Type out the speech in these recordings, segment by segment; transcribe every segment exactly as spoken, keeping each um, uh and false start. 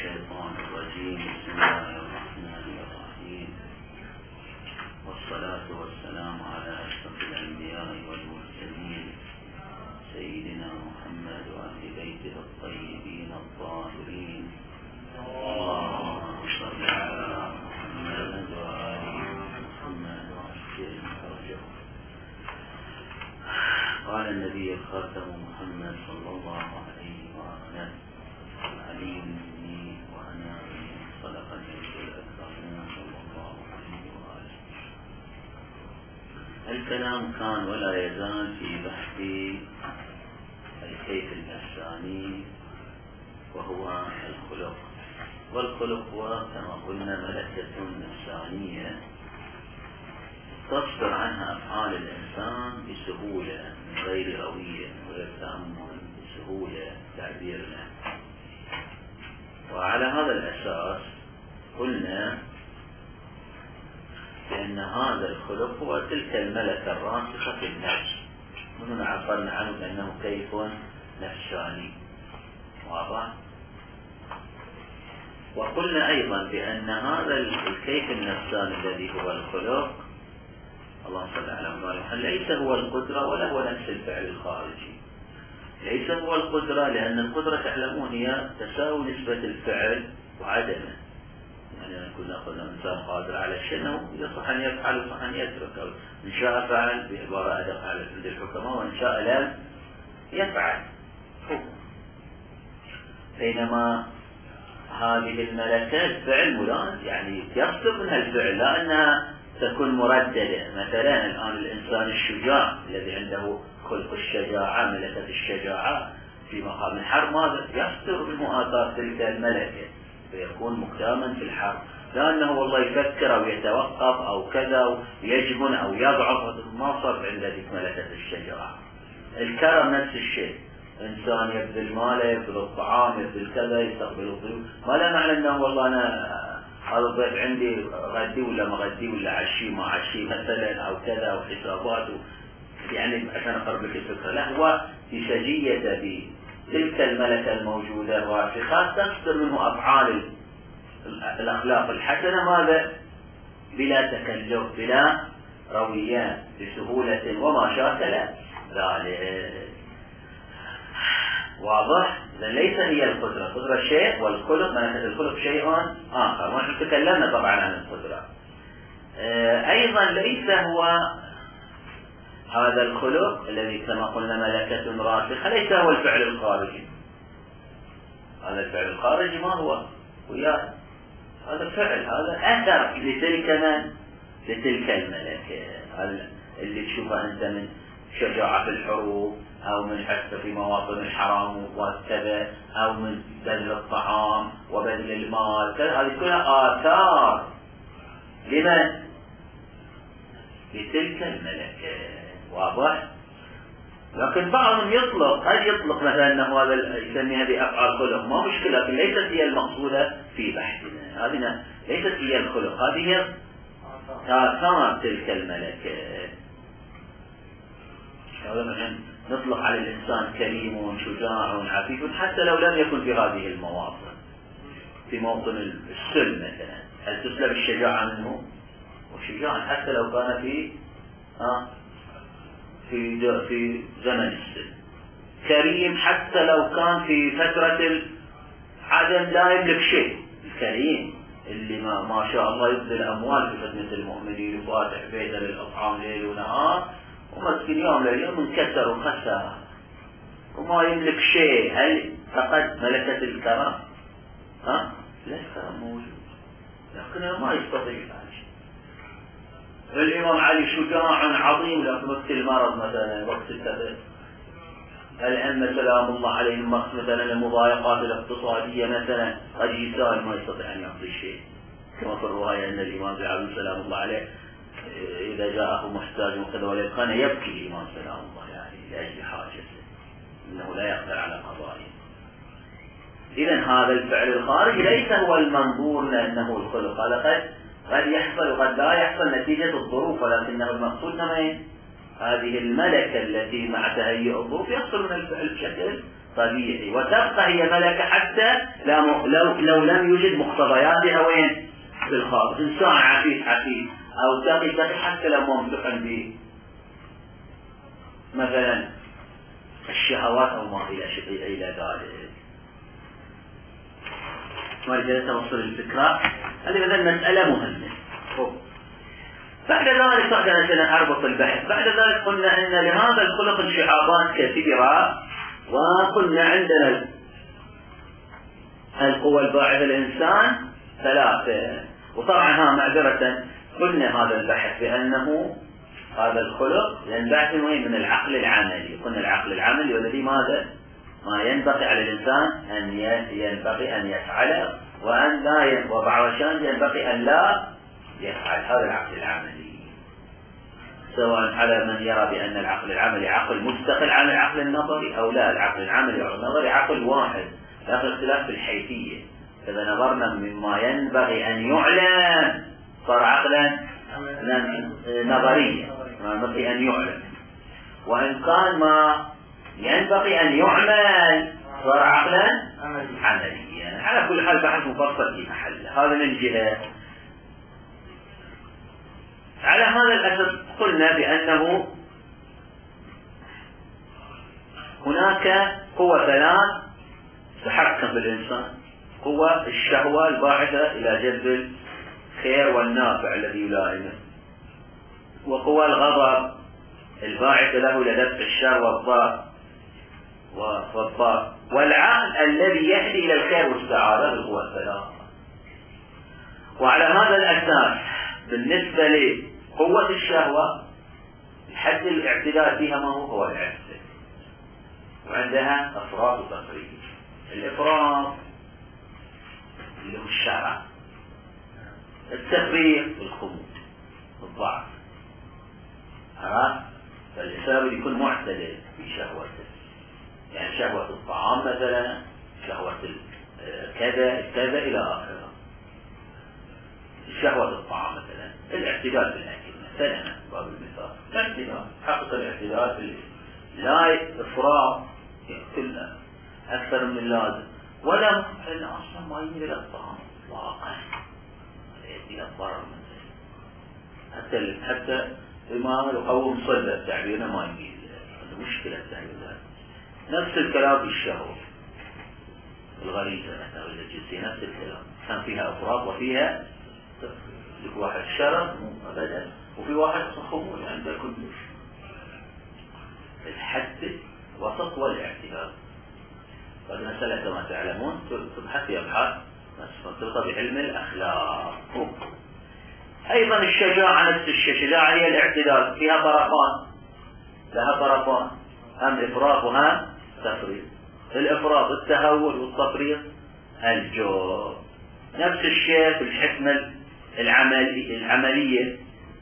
الشيطان الرجيم. بسم الله الرحمن الرحيم، والصلاة والسلام على أشرف الأنبياء والمرسلين سيدنا محمد وأهل بيته الطيبين الطاهرين. اللهم صل على محمد وآل محمد وعجل فرجهم. قال النبي الخاتم محمد صلى الله عليه وآله علي مني وأنا من صدقني الأكرمين صلى الله عليه وآله. الكلام كان ولا يزال في بحث الكيف النفساني وهو الخلق، والخلق هو كما قلنا ملكة نفسانية تصدر عنها أفعال الإنسان بسهولة من غير روية وغير تأمل، بسهولة تعبير له. وعلى هذا الأساس قلنا بأن هذا الخلق هو تلك الملكة الراسخة في النفس، وهنا عبرنا عنه بأنه كيف نفساني. واضح؟ وقلنا أيضا بأن هذا الكيف النفساني الذي هو الخلق، اللهم صل على محمد، ليس هو القدرة ولا هو نفس الفعل الخارجي. ليس هو القدرة لأن القدرة تعلمون هي تساوي نسبة الفعل وعدمه. يعني كنا قلنا الإنسان قادر على الشيء أنه يصح أن يفعل ويصح أن يترك، إن شاء فعل بعبارة أدق على عند الحكماء، وإن شاء لم يفعل. بينما هذه الملكات فعل ملازم، يعني يصدر منها الفعل، لا أنها تكون مرددة. مثلا الآن الإنسان الشجاع الذي عنده خلق الشجاعة، ملكة الشجاعة في مقام الحرب، ماذا يصدر منه آثار تلك الملكة فيكون مقداما في الحرب، لأنه والله يفكر أو يتوقف أو كذا يجبن أو يضعف، ما صار عند ذلك ملكة الشجاعة. الكرم نفس الشيء، إنسان يبذل ماله، يبذل الطعام، يبذل كذا، يستقبل الضيوف، ما لا معنى أنه والله أنا هذا الضيف عندي غدي ولا ما غدي ولا عشي ما عشي مثلا أو كذا أو حسابات، يعني عشان أقرب لك الفكرة. لا، هو بسجية بتلك الملكة الموجودة الراسخة تصدر منه أفعال الأخلاق الحسنة، ماذا؟ بلا تكلف، بلا رويات، بسهولة وما شاكل ذلك. واضح؟ إذا ليس هي القدرة، القدرة شيء والخلق ملكة الخلق شيء آخر. ونحن تكلمنا طبعا عن القدرة. أيضا ليس هو هذا الخلق الذي كما قلنا ملكة راسخة ليس هو الفعل الخارجي. هذا الفعل الخارجي ما هو؟ وياه هذا فعل، هذا أثر لتلك من؟ لتلك الملكة. هذا اللي تشوفه أنت من شجاعة في الحروب، أو من حث في مواطن الحرام وكذا، أو من بذل الطعام وبذل المال، هذه كلها آثار لمن؟ لتلك الملكة. واضح؟ لكن بعضهم يطلق، قد يطلق مثلا أنه هذا يسمي هذه أفعال خلق، ما مشكلة، لكن ليست هي المقصودة في بحثنا. هذه ليست هي الخلق، هذه هي آثار تلك الملكة. هذا مثلا نطلق على الإنسان كريم شجاع عفيف حتى لو لم يكن في هذه المواطن، في موطن السلم مثلا، هل تسلب الشجاعة منه؟ وشجاع حتى لو كان في آه في في زمن السلم. كريم حتى لو كان في فترة العدم لا يملك شيء. الكريم اللي ما, ما شاء الله يبذل أموال في خدمة المؤمنين وفاتح بيته للأطعام ليل ونهار، ومسكين يوم لليوم انكسر وخسر وما يملك شيء، هل فقد ملكة الكرم؟ ها؟ لا، الكرم موجود لكنه ما يستطيع فعل شيء. الإمام علي شجاع عظيم، لكن وقت المرض مثلا، وقت الكذب، الأئمة سلام الله عليهم وقت مثلا المضايقات الاقتصادية مثلا قد يسال ما يستطيع أن يعطي شيء. كما في الرواية أن الإمام علي سلام الله عليه إذا جاءه محتاج وكذا ولا كان يبكي الإمام سلام الله عليه لأجل حاجته، إنه لا يقدر على قضائه. إذن هذا الفعل الخارجي ليس هو المنظور لأنه الخلق، هذا قد قد يحصل وقد لا يحصل نتيجة الظروف، ولكنه المقصود من هذه الملكة التي مع تهيئ الظروف يحصل من الفعل بشكل طبيعي، وتبقى هي ملكة حتى لو, لو لم يوجد مقتضياتها وين في الخاص. إنسان عفيف عفيف أو تقي تقي حتى لو منطقا به مثلا الشهوات أو ما إلى شيء إلى ذلك. ولذلك توصل الفكرة هذه مثلا مسألة مهمة. بعد ذلك بعد أربط البحث بعد ذلك قلنا أن لهذا الخلق انشعابات كثيرة، وقلنا عندنا القوى الباعثة الإنسان ثلاثة. وطبعا ها معذرة قلنا هذا البحث بأنه هذا الخلق ينبعث من العقل العملي. قلنا العقل العملي والذي ماذا ما ينبغي على الإنسان أن ينبغي أن يفعله وأن لا وبعض الأحيان ينبغي أن لا يفعل. هذا العقل العملي، سواء على من يرى بأن العقل العملي عقل مستقل عن العقل النظري أو لا. العقل العملي والنظري عقل واحد، لا اختلاف في الحيثية. إذا نظرنا مما ينبغي أن يعلم صار عقلا نظريا ما ينبغي أن يعلم، وإن كان ما ينبغي أن يعمل صار عقلا عمليا. على كل حال بحث مفصل في محله. هذا من جهة. على هذا الأساس قلنا بأنه هناك قوة ثلاث تحكم بالإنسان: قوة الشهوة الباعثة إلى جلب الخير والنافع الذي يلائمه، وقوة الغضب الباعثة له إلى دفع الشر والضار والضار، والعقل الذي يهدي إلى الخير والسعادة بالقوة الثلاثة. وعلى هذا الأساس بالنسبة لقوة الشهوة الحد الاعتدال فيها ما هو هو الاعتدال، وعندها أفراط وتفريط. الإفراط اللي هو الشرع، التفريط الخمول الضعف. عرفت؟ فالإنسان يكون معتدل في شهوته، يعني شهوة الطعام مثلا، شهوة كذا كذا إلى آخره. شهوة الطعام مثلا الاعتدال في الأكل مثلا باب المثال، الاعتدال حقق الاعتدال في لا إفراط يأكل أكثر من اللازم، ولا أن أصلا ما يميل إلى الطعام واقع يؤدي إلى الضرر مثلا. حتى حتى بما يقوم صلى التعبير ما يميل، هذا مشكلة التعبير. نفس الكلام في الشهوة الغريزة مثلا الجنسية، نفس الكلام كان فيها أفراط وفيها لك واحد شرف أبدا وفي واحد خمول عند كلش. الحد وسط والاعتدال. هذه مسألة كما تعلمون تبحث في أبحاث مرتبطة بعلم الأخلاق. أيضا الشجاعة نفس الشيء، الشجاعة هي الاعتدال، فيها طرفان، لها طرفان، هم إفراط وهم تفريط. الإفراط التهور والتفريط الجور. نفس الشيء في الحكمة العملي العملية،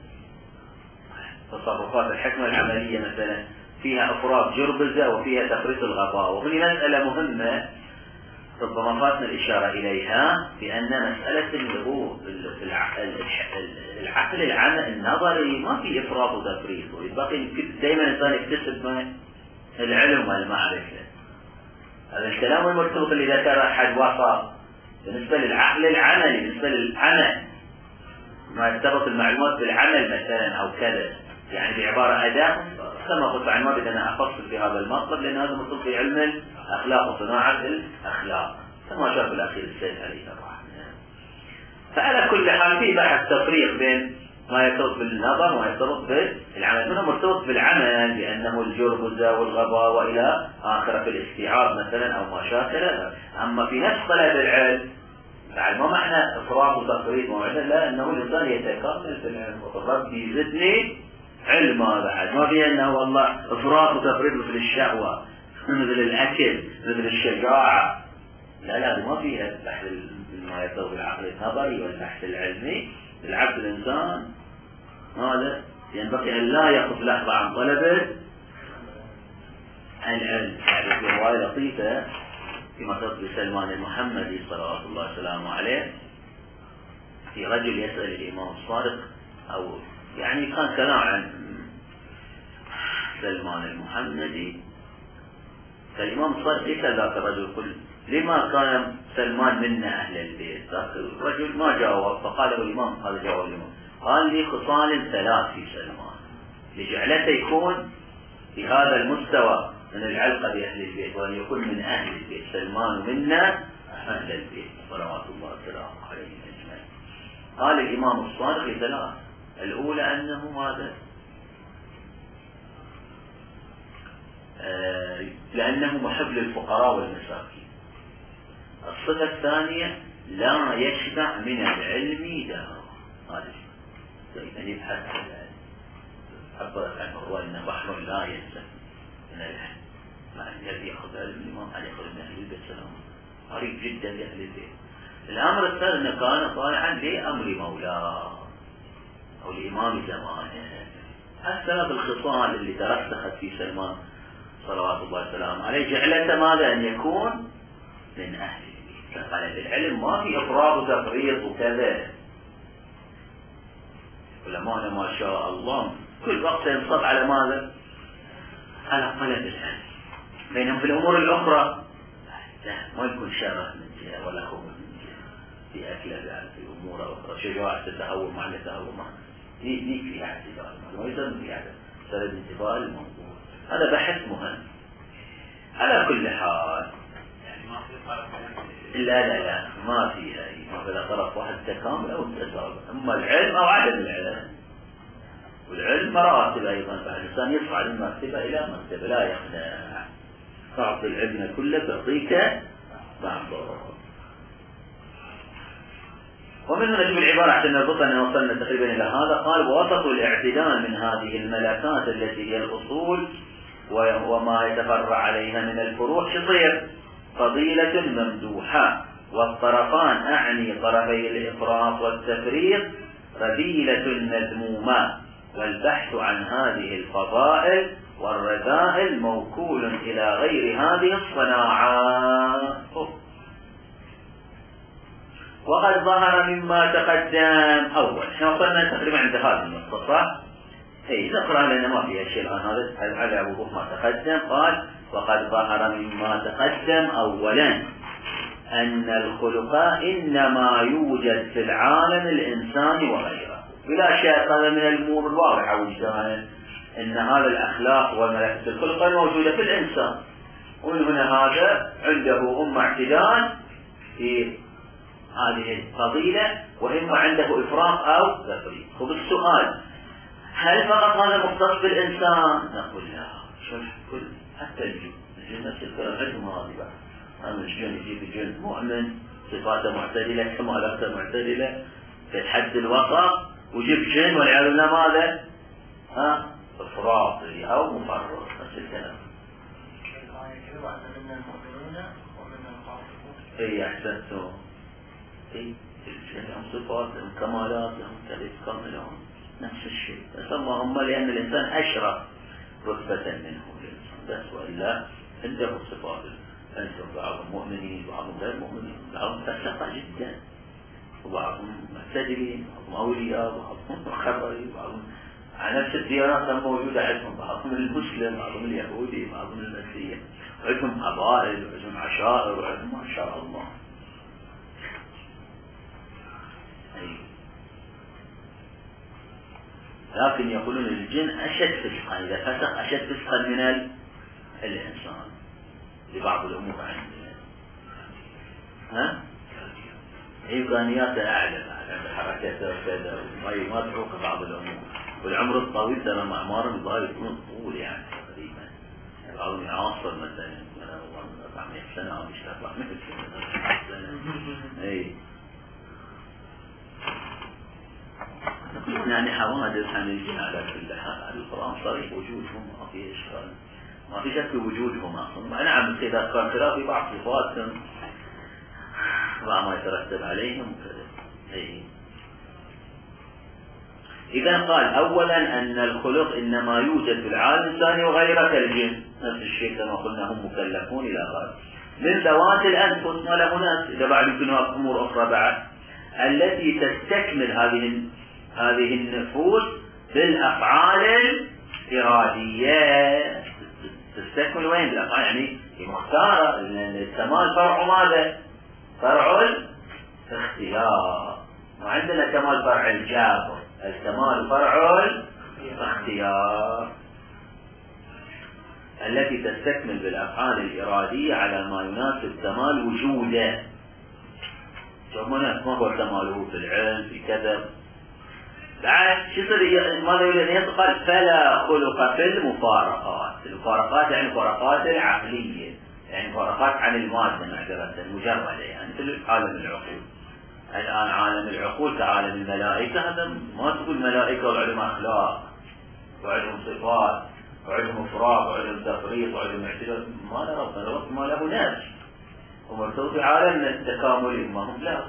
تصرفات الحكمة العملية مثلا فيها أفراط جربزة وفيها تفريط الغباء. وهذه مسألة مهمة ربما فاتنا الإشارة إليها، بأن مسألة اللي هو العقل العام النظري ما في إفراط وتفريط، ويبقى دائما الإنسان يكتسب من العلم والمعرفة. هذا الكلام المرتبط اللي ذكر أحد وسط بالنسبة للعقل العملي، بالنسبة للعمل ما يرتبط المعلومات بالعمل مثلا أو كذا، يعني بعبارة أداة كما قلت عن ما بدنا أفصل في هذا المطلب، لأن هذا مطلب في علم الأخلاق وصناعة الأخلاق كما شاف الأخير السيد عليه الرحمن. فعلى كل حال في بحث تفريق بين ما يرتبط بالنظر وما يرتبط بالعمل. منه مرتبط بالعمل لأنه الجربزة والغباء وإلى آخر في الاستيعاب مثلا أو ما شاكل. أما في نفس طلب العلم بعد ما معنى إفراط وتفريط موعدا، لا، أنه الإنسان يتكامل في العلم ربي زدني علما. بعد ما في أنه والله إفراط وتفريط مثل الشهوة مثل الأكل مثل الشجاعة، لا لا ما فيها البحث ما يرتبط بالعقل النظري والبحث العلمي. العبد الإنسان هذا ينبغي أن لا يقف لحظة عن طلبه العلم. يعني في رواية لطيفة فيما تطلب سلمان المحمدي صلى الله وسلامه عليه، في رجل يسأل الإمام الصادق، أو يعني كان كلام عن سلمان المحمدي. فالإمام الصادق يسأل ذاك الرجل يقول لما كان سلمان منا أهل البيت؟ ذاك الرجل ما جاوب، فقال له الإمام هذا جواب الإمام قال لي خصال ثلاث في سلمان لجعلته يكون في هذا المستوى من العلقة بأهل البيت، وأن يكون من أهل البيت. سلمان منا أهل البيت صلوات الله وسلامه عليهم أجمعين. قال الإمام الصادق لثلاث: الأولى أنه ماذا؟ آه لأنه محب للفقراء والمساكين. الصفة الثانية لا يشبع من العلم دار. هذا إذا يبحث عن العلم عبرت عنه هو أنه بحر لا ينسى من العلم، مع الذي يأخذ علم الإمام علي يأخذ من أهل البيت سلام قريب جدا لأهل البيت. الأمر الثاني أنه كان طالعا لأمر مولاه أو لإمام زمانه. الثلاث الخصال اللي ترسخت في سلمان صلوات الله وسلامه عليه جعلته ماذا؟ أن يكون من أهل البيت. قال العلم ما في إفراط وتفريط وكذا، علماء ما شاء الله كل وقت ينصب على ماذا؟ على طلب العلم. بينما في الأمور الأخرى لا، ما يكون شرف من جهة ولا خوف من جهة في أكله يعني في أمور أخرى. شجاعة تتهور مع التهور معنا دي دي فيها اعتبار، ما يسمى في هذا سبب انتباه الموضوع. هذا بحث مهم. على كل حال لا لا لا ما في أي ما في طرف واحد تكامل أو تساوي، أما العلم أو عدم العلم. والعلم مراتب أيضا، فالإنسان يصعد من مرتبة إلى مرتبة لا يخنع. تعطي العلم كله تعطيك بعضه. ومن هنا نجيب العبارة عشان نربطها أن وصلنا تقريبا إلى هذا. قال: ووسط الاعتدال من هذه الملكات التي هي الأصول وما يتفرع عليها من الفروع شطير فضيلة ممدوحة، والطرفان أعني طرفي الإفراط والتفريط رذيلة مذمومة، والبحث عن هذه الفضائل والرذائل موكول إلى غير هذه الصناعات. وقد ظهر مما تقدم أول. احنا وصلنا تقريبا عند هذه النقطة صح؟ اي نقرأ لأن ما فيها شيء الآن، هذا على وضوح ما تقدم. قال: وقد ظهر مما تقدم أولا أن الخلق إنما يوجد في العالم الإنساني وغيره. بلا شك هذا من الأمور الواضحة وجدانا أن هذا الأخلاق وملكة الخلق موجودة في الإنسان، ومن هنا هذا عنده أم اعتدال في هذه الفضيلة وإما عنده إفراط أو تفريط. وبالسؤال هل فقط هذا مختص بالإنسان؟ نقول لا، شوف كل حتى الجن الجن نفس الكلام عندهم هذه. هذا الجن يجيب الجن مؤمن صفاته معتدلة كمالاته معتدلة في الحد الوسط، ويجيب جن والعياذ بالله ماذا؟ ها إفراطي أو مفرط. نفس الكلام. إيه أحسنتم. إيه الجن لهم صفات لهم كمالات لهم كذا كاملون نفس الشيء، فسماهم لأن الإنسان أشرف رتبة منه الإنسان بس، وإلا عنده صفات. أنتم بعضهم مؤمنين بعضهم غير مؤمنين، بعضهم فسقة جدا وبعضهم معتدلين، بعضهم أولياء بعضهم خبري، بعضهم على نفس الديانات الموجودة عندهم، بعضهم المسلم بعضهم اليهودي بعضهم المسيحي، وعندهم قبائل وعندهم عشائر وعندهم ما شاء الله. لكن يقولون الجن أشد فسقا، إذا فسق أشد فسقا من الإنسان لبعض الأمور عندنا. ها؟ إمكانيات أعلى عند حركته وكذا وما تحوق بعض الأمور. والعمر الطويل ترى أعمار الظاهر يكون طول يعني تقريبا، بعضهم يعاصر مثلا أنا والله من أربعمائة سنة أو مش أربعمائة سنة. إيه يعني حوادث عن الجن على كل حال. القرآن صريح وجودهم ما في إشكال، ما في شك وجودهم أصلا. نعم إذا كان خلاف بعض صفاتهم بعض ما يترتب عليهم كذا. إذا قال أولا أن الخلق إنما يوجد في العالم الثاني وغيره كالجن، نفس الشيء كما قلنا هم مكلفون إلى غيره من ذوات الأنفس. ما له ناس إذا بعد يمكن أمور أخرى بعد التي تستكمل هذه هذه النفوس بالأفعال إرادية تستكمل وين بالأفعال، يعني مختارة. الكمال فرع ماذا؟ فرع الاختيار. وعندنا كمال فرع الجابر، الكمال فرع الاختيار التي تستكمل بالأفعال الإرادية على ما يناسب كمال وجوده. ما هو كماله في العلم في كذا. بعد شو يصير ماذا يريد أن يقول؟ فلا خلق في المفارقات. المفارقات يعني المفارقات العقلية، يعني مفارقات عن المادة معذرة المجردة، يعني في عالم العقول. الآن عالم العقول كعالم الملائكة، هذا ما تقول ملائكة وعلم أخلاق وعلم صفات وعلم إفراط وعلم تفريط وعلم اعتدال، ما له ما له ناس، ومرتبط في عالم التكامل، ما هم لا.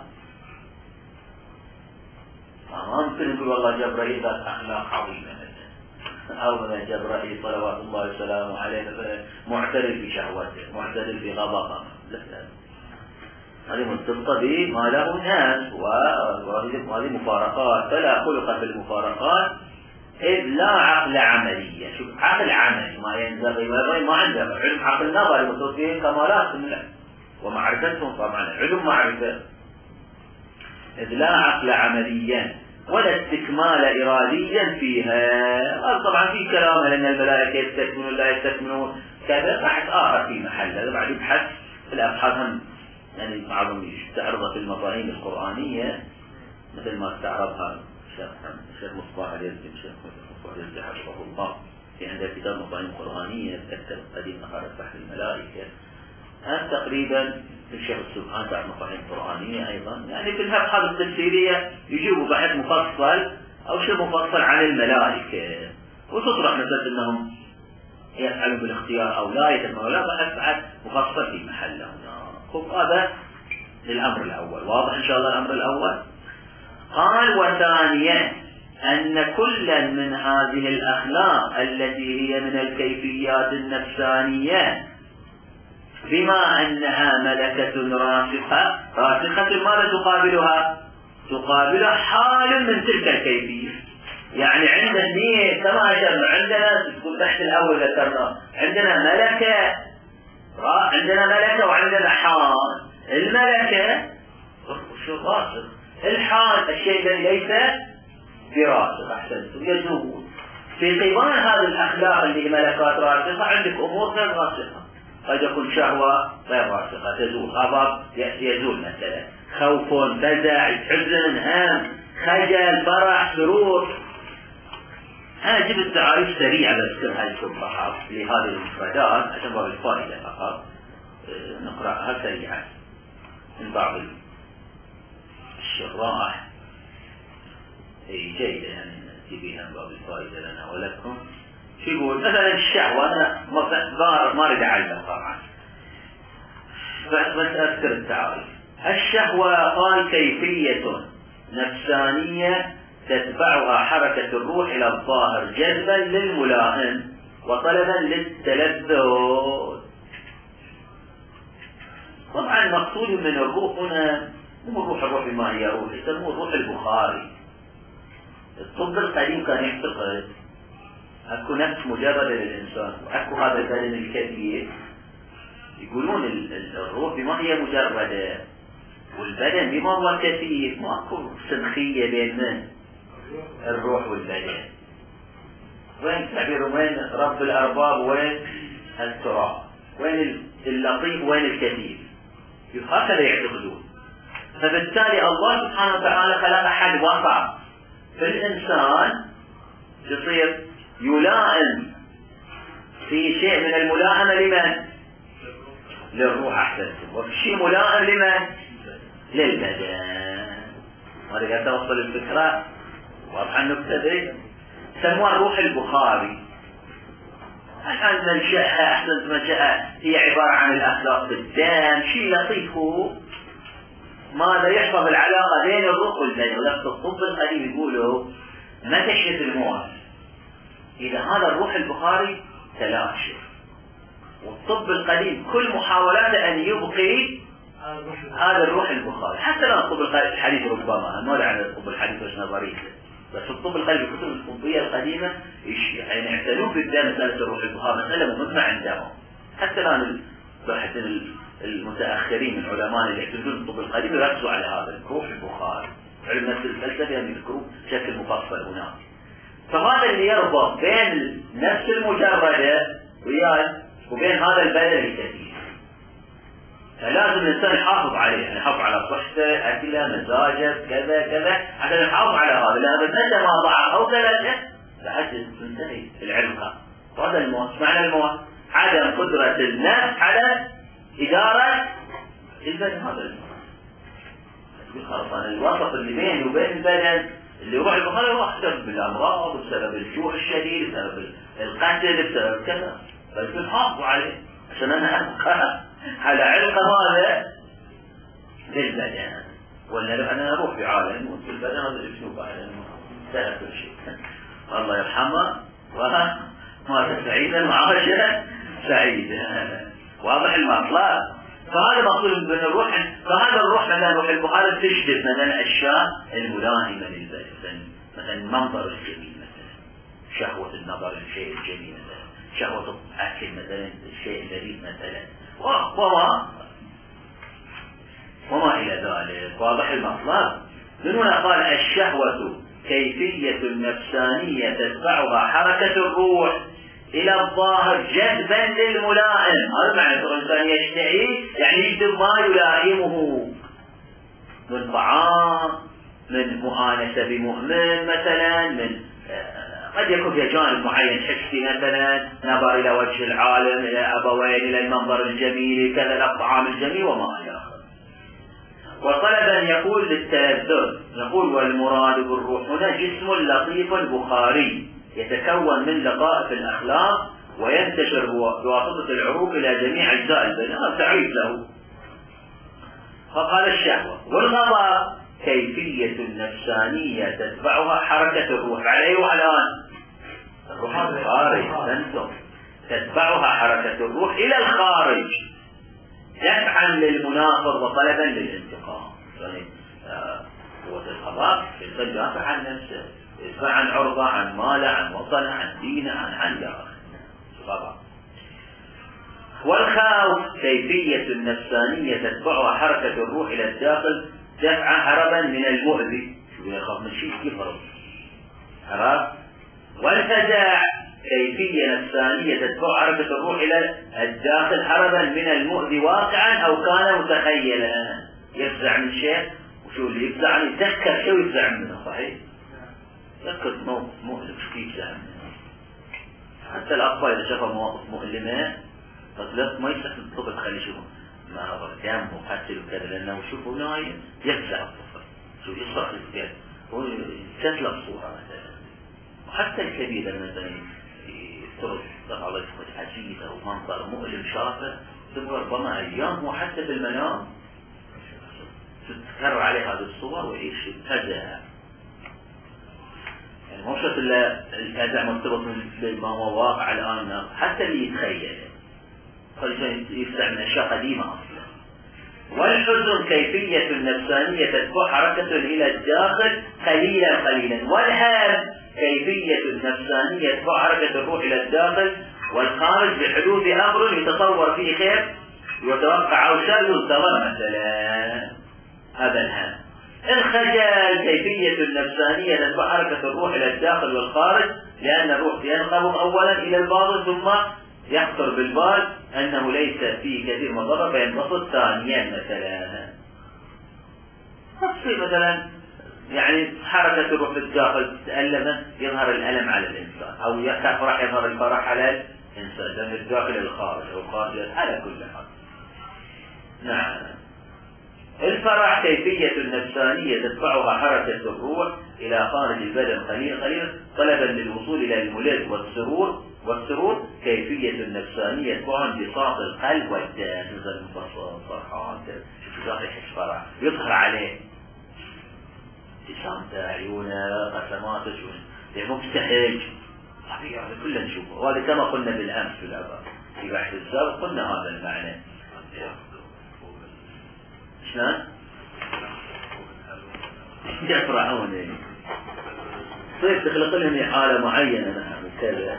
ما ممكن نقول والله جبرائيل ذات أخلاق عظيمة مثلا، أو مثلا جبرائيل صلوات الله وسلامه عليه مثلا معتدل في شهوته، معتدل في غضبه، لا لا، هذه مرتبطة بما له ناس، وهذه مفارقات. فلا خلق في المفارقات إذ لا عقل عملية. شوف عقل عملي ما ينزغي ما عنده علم، عقل نظري وتوفيه كمالات ومعرفتهم طبعا علم معرفة. إذ لا عقل عمليا ولا استكمال إراديا فيها. طبعا في كلام لأن الملائكة يستكملون لا يستكملون كذا، بحث آخر في محله، بعد يبحث في الأبحاث هم يعني بعضهم يستعرضها في المفاهيم القرآنية مثل ما استعرضها الشيخ مصباح اليزدي، الشيخ مصباح اليزدي حفظه الله في عنده كتاب مفاهيم قرآنية كتب قديم أخرج بحث الملائكة. هذا تقريبا في الشيخ السبحان تعرف مفاهيم قرآنية أيضا، يعني في الأبحاث التفسيرية يجيبوا بحث مفصل أو شيء مفصل عن الملائكة، وتطرح مثلا أنهم يفعلون بالاختيار أو لا يتمنون، لا بحث بعد مفصل في محله هنا. خب هذا للأمر الأول، واضح إن شاء الله الأمر الأول. قال وثانيا أن كل من هذه الأخلاق التي هي من الكيفيات النفسانية بما أنها ملكة راسخة، راسخة ماذا تقابلها؟ تقابلها حال من تلك الكيفية. يعني عند النية كما أشرنا، عندنا تحت الأول ذكرنا عندنا ملكة، عندنا ملكة وعندنا حال. الملكة شو راسخ، الحال الشيء الذي ليس براسخ. أحسنتم، يزول في قبال هذه الأخلاق اللي هي ملكات راسخة. عندك أمور غير راسخة، قد يكون شهوة غير راسخة تزول، غضب يزول مثلا، خوف فزع حزن هم خجل فرح سرور. أنا جبت تعاريف سريعة بذكر هذه الصفحات لهذه المفردات عشان باب الفائدة فقط نقرأها سريعا من بعض الشراح جيدة يعني نأتي بها من باب الفائدة لنا ولكم. شو يقول مثلا الشهوة؟ أنا ما أريد أعلم طبعا بس أذكر التعاريف. الشهوة قال كيفية نفسانية تتبعها حركة الروح إلى الظاهر جذبا للملائم وطلبا للتلذذ. طبعا مقصود من الروح هنا مو الروح الروح بما هي روح، يسموه الروح البخاري. الطب القديم كان يعتقد اكو نفس مجردة للإنسان واكو هذا البدن الكبير، يقولون الروح بما هي مجردة والبدن بما هو كثير، ماكو سنخية بين من الروح والبدن. وين تعبير وين رب الأرباب وين التراب، وين اللطيف وين الكثير، هكذا يعتقدون. فبالتالي الله سبحانه وتعالى خلق أحد وسط في الإنسان يصير يلائم في شيء من الملائمة لمن؟ للروح. أحسنتم. وفي شيء ملائم لمن؟ للبدن. وهذا قد توصل الفكرة واضحة النكتة دي. سموها الروح البخاري. الآن منشأها أحسن منشأها هي عبارة عن الأخلاق بالدم، شيء لطيف هو ماذا يحفظ العلاقة بين الروح والبدن. ولكن الطب القديم يقولوا ما تشهد الموت إذا هذا الروح البخاري تلاشى. والطب القديم كل محاولاته أن يبقي هذا الروح البخاري، حتى لو الطب الحديث ربما ما له عن الطب الحديث وش نظريته، بس الطب القلبي الكتب الطبية القديمة يعني يعتنون في مسألة الروح البخار، مسألة مهمة عندهم. حتى الآن الباحثين المتأخرين من علماء اللي يعتمدون الطب القديم يركزوا على هذا الروح البخار. علم نفس الفلسفة يعني يذكروه بشكل مفصل هناك. فهذا اللي يربط بين نفس المجردة وياه وبين هذا البدن الكثير. فلازم الإنسان يحافظ عليه، يعني يحافظ على صحته، أكله، مزاجه، كذا كذا، حتى يحافظ على هذا. لأن متى ما ضاع أو ثلاثة لحد تنتهي العلقة. وهذا الموت، معنى الموت عدم قدرة النفس على إدارة البدن. هذا الموت. خلاص أنا الوسط اللي بيني وبين البدن اللي يروح البخار يروح بسبب الأمراض، بسبب الجوع الشديد، بسبب القتل، بسبب كذا. بس نحافظ عليه عشان أنا أبقى على علقة ماذا للبدن. ولا أنا أروح في عالم وفي البدن هذا اللي شنو بعد سهل كل شيء. الله يرحمه ومات سعيدا وعاش سعيدا. واضح المطلب. فهذا مقصود من الروح. فهذا الروح مثلا روح البخار تشبه مثلا الأشياء الملائمة للبدن، مثلا المنظر الجميل، مثلا شهوة النظر للشيء الجميل، مثلا شهوة الأكل، مثلا الشيء اللذيذ، مثلا وما وما إلى ذلك. واضح المطلب. من هنا قال الشهوة كيفية نفسانية تتبعها حركة الروح إلى الظاهر جذبا للملائم. هذا معنى الإنسان يشتهي يعني يجذب ما يلائمه من طعام، من مؤانسة بمؤمن مثلا، من قد يكون في جانب معين حسي مثلا، نظر إلى وجه العالم، إلى أبوين، إلى المنظر الجميل، كذا الطعام الجميل وما إلى آخره. وطلبا يقول للتلذذ، يقول والمراد بالروح هنا جسم لطيف بخاري يتكون من لطائف الأخلاق وينتشر بواسطة العروق إلى جميع أجزاء البدن. هذا تعريف له. فقال الشهوة والغضب كيفية النفسانية تتبعها حركة الروح. عليه وعلان الروح الخارج تنتم تتبعها حركة الروح إلى الخارج دفعا للمنافر وطلبا للانتقام. يعني قوة الغضب الإنسان يدافع عن نفسه، يدفع عن عرضه، عن ماله، عن وطنه، عن دينه، عن عن غضب. والخوف كيفية النفسانية تتبعها حركة الروح إلى الداخل دفعا هربا من المؤذي. شو يخاف من شيء كيف هرب؟ هرب. والفزع كيفية نفسانية تتبع حركة الروح إلى الداخل هربا من المؤذي واقعا أو كان متخيلا. يفزع من شيء، وشو اللي يفزع؟ يتذكر شو يفزع منه. صحيح؟ تذكر موقف مؤلم شو يفزع منه. حتى الأطفال إذا شافوا مواقف مؤلمة فطلت ما يستحق الطفل تخلي شو ما هو دم وقتل وكذا، لأنه شوفوا نايم يفزع الطفل، شو يصرخ الكذا ويتسلق صورة مثلا. وحتى الكبير مثلا يفترض طبعا الله يفقد عجيبة ومنظر مؤلم شافه، ثم ربما أيام وحتى بالمنام تتكرر عليه هذه الصور ويعيش الفزع. يعني مو شرط إلا الفزع مرتبط بما هو واقع الآن، حتى اللي يتخيل فالإنسان يفزع من أشياء قديمة أصلا. والحزن كيفية النفسانية تتبع حركة إلى الداخل قليلا قليلا. والهم كيفية النفسانية تتبع حركة الروح إلى الداخل والخارج بحدوث أمر يتصور فيه خير ويتوقع أو شر ينتظر مثلا. هذا الهم. الخجل كيفية النفسانية تتبع حركة الروح إلى الداخل والخارج، لأن الروح ينقبض أولا إلى الباطن ثم يخطر بالبال أنه ليس فيه كثير مضرة فينبسط ثانيا مثلا. تصير مثلا يعني حركة الروح في الداخل تتألم يظهر الألم على الإنسان، أو يفرح يظهر الفرح على الإنسان، لأن الداخل الخارج أو الخارج على كل حال. نعم. الفرح كيفية النفسانية تدفعها حركة الروح إلى خارج البدن قليلا قليلا طلبا للوصول إلى الملذ والسرور. والسرور كيفية النفسانية تدفعها انبساط القلب والدم، نزل مبسط فرحان شوف داخل يحس فرح يظهر عليه ابتسامته، عيونه، قسماته، شو مبتهج طبيعي كلنا نشوفه. وهذا كما قلنا بالأمس في الأبد في بحث السابق قلنا هذا المعنى. شلون؟ يفرحون تصير تخلق لهم حالة معينة نعم كذا.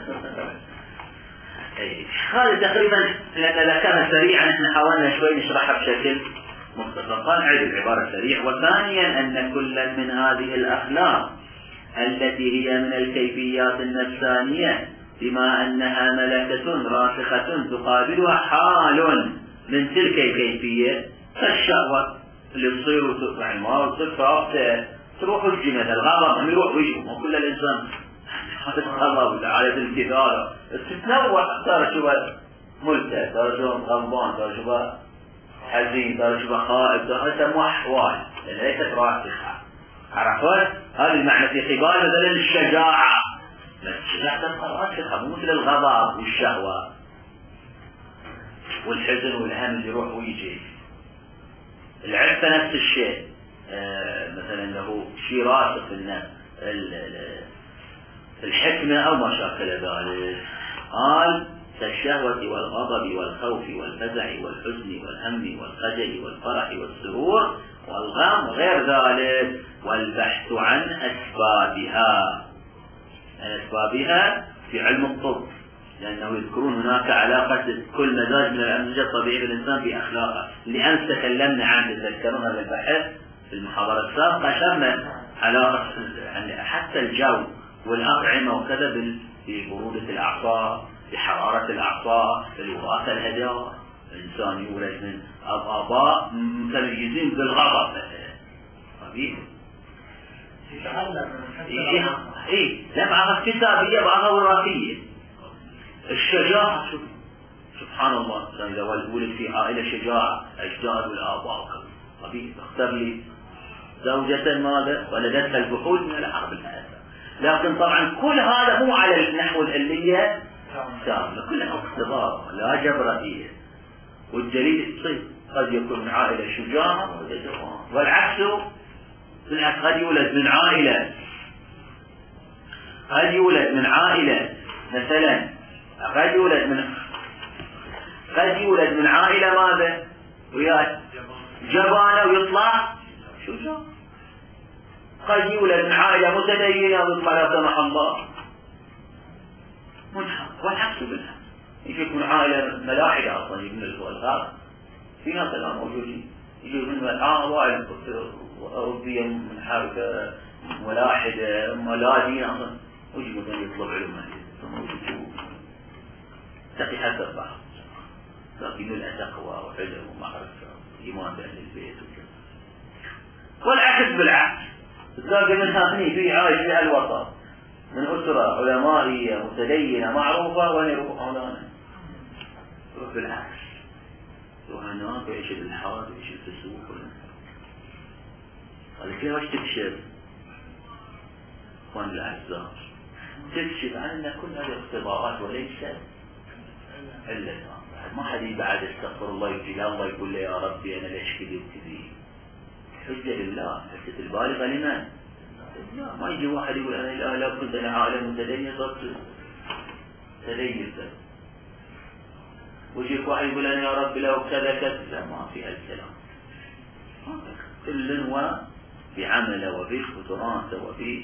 هذا تقريبا ذكرها سريعا، احنا حاولنا شوي نشرحها بشكل مختصر. قال عيد العبارة سريع. وثانيا أن كل من هذه الأخلاق التي هي من الكيفيات النفسانية بما أنها ملكة راسخة تقابلها حال من تلك الكيفية كالشهوة اللي تصير يعني ما تصير رابطة تروح الجنة الغضب هم يروح ويجوا وكل الإنسان الغضب على الكثارة تتنوع. ترى شبه ملتة، ترى شبه غضبان، ترى شبه حزين، ترى شبه خائف، ترى سموها أحوال ليست راسخة. عرفت؟ هذا المعنى في قبال مثلا الشجاعة. الشجاعة تبقى راسخة مو مثل الغضب والشهوة والحزن والهم اللي يروح ويجي. العفة نفس الشيء، آه مثلا له شيء راسخ في النفس. الحكمة أو ما شاكل ذلك. قال كالشهوة والغضب والخوف والفزع والحزن والهم والخجل والفرح والسرور والغم وغير ذلك، والبحث عن أسبابها. أسبابها في علم الطب، لأنه يذكرون هناك علاقة كل مزاج من الأمزجة الطبيعية بالإنسان بأخلاقه. اللي أمس تكلمنا عنه تذكرون هذا البحث في المحاضرة السابقة، أشرنا علاقة حتى الجو والأطعمة وكذا ببرودة الأعصاب، بحرارة الأعصاب، بالوراثة الهداء. الإنسان يولد من آباء متميزين بالغضب مثلا. طبيعي. إيه إيه لا بعضها اكتسابية بعضها وراثية. الشجاعة شوف سبحان الله، إذا ولد في عائلة شجاعة أجداد والآباء وكذا طبيعي تختار لي زوجة ماذا ولدتها البحوث من العرب الآثار. لكن طبعا كل هذا مو على النحو العلمية كاملة، كلها اختبار لا جبر فيه. والدليل الصيد قد يكون من عائلة شجاعة والعكس بالعكس، قد يولد من عائلة قد يولد من عائلة مثلا قد يولد من قد يولد من عائلة ماذا ويا جبانة ويطلع شجاع. قد يولد من عائلة متدينة ويطلع لا سمح الله منحط. والعكس بالعكس، يجيك من عائلة ملاحدة أصلا يجي من الغرب، في ناس الآن موجودين يجي من عائلة أوروبية منحرفة ملاحدة ملاذين أصلا ويجي مثلا يطلب علوم موجود تقي حسب بعض، لكن التقوى وعلم ومعرفة إيمان بأهل البيت وكذا. والعكس بالعكس، تلاقي من هذه في عايش في الوسط من أسرة علمائية متدينة معروفة وين يروح هنا يروح بالعكس، يروح هناك يعيش بالحاد يعيش بالسوق. هذا كله وش تكشف؟ اخوان الاعزاء تكشف عنا كل هذه الاختبارات وليس الا ما حد بعد استغفر الله يجي الله يقول له يا ربي انا ليش كذي وكذي. حجه لله، حجه البالغه لمن؟ لا ما يجي واحد يقول انا لا لا كنت انا عالم متدين صرت تدين. ويجيك واحد يقول انا يا ربي لو كذا كذا، لا ما في هالكلام. كل بعمله وفي خطراته وفي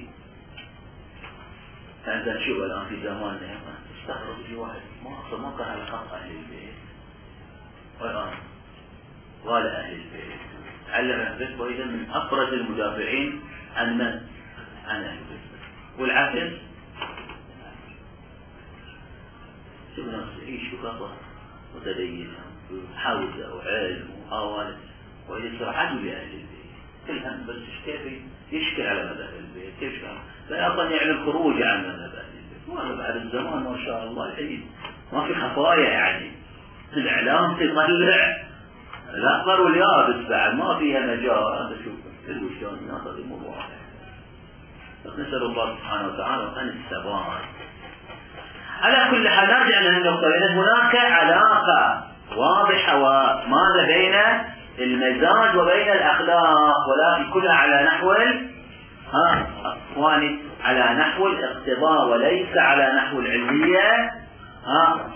أنت نشوف الآن في زماننا استغرب يجي واحد ما أصلا ما كان على خط أهل البيت، والآن قال أهل البيت علم أهل البيت، وإذا من أبرز المدافعين عن من؟ عن أهل البيت. والعكس شوف ناس يعيش بخطر متدينة وحاوزة وعلم ومحاولة، وإذا يصير عدو لأهل البيت كلهم بس كيف يشكل على مذهب البيت، كيف لا أصلا يعلن خروج عن مذهب البيت. وهذا بعد الزمان ما شاء الله الحين ما في خفايا، يعني الإعلام تطلع الأخضر واليابس بعد ما فيها مجال. هذا شوف كل شلون الناس هذه مو واضح. نسأل الله سبحانه وتعالى أن الثبات. على كل حال نرجع للنقطة، لأن هناك علاقة واضحة وماذا بين المزاج وبين الأخلاق، ولكن كلها على نحو ها اخواني على نحو الاقتضاء وليس على نحو العلمية ها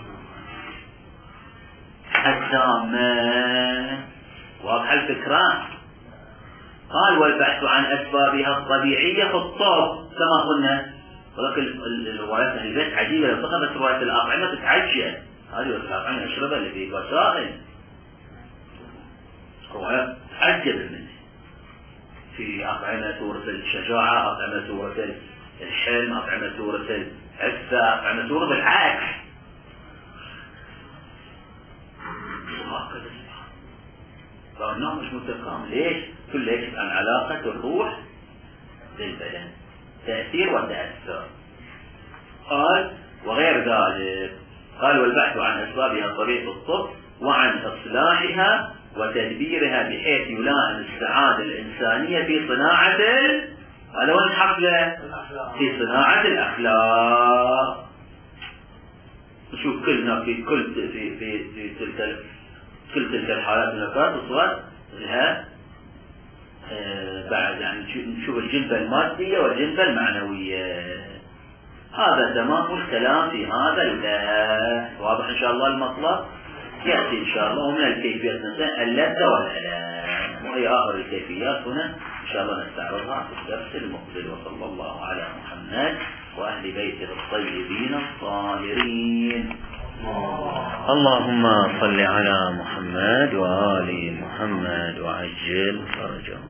التامة. واضحة الفكرة؟ قال والبحث عن أسبابها الطبيعية في الطب كما قلنا. ولكن الروايات أهل البيت عجيبة، لو فقدت رواية الأطعمة تتعجب، هذه الأطعمة أشربها اللي في وسائل روايات تعجب منه. في أطعمة تورث الشجاعة، أطعمة تورث الحلم، أطعمة تورث العفة، أطعمة تورث العكس. وهكذا فالنوع مش متكامل. ليش؟ كل يجب عن علاقة الروح بالبدن، تأثير وتأثر. قال وغير ذلك. قال والبحث عن أسبابها طريق الطب وعن إصلاحها وتدبيرها بحيث يلائم السعادة الإنسانية في صناعة هذا وين حفلة في صناعة الأخلاق. نشوف كلنا في كل في في في تلك كل تلك الحالات من الأفراد تصور لها آه بعد يعني نشوف الجنبة المادية والجنبة المعنوية. هذا تمام الكلام في هذا البحث. واضح إن شاء الله المطلب يأتي إن شاء الله. ومن الكيفيات نسأل اللذة والألم، وهي آخر الكيفيات هنا إن شاء الله نستعرضها في الدرس المقبل. وصلى الله على محمد وأهل بيته الطيبين الطاهرين. اللهم صل على محمد وآل محمد وعجل فرجهم.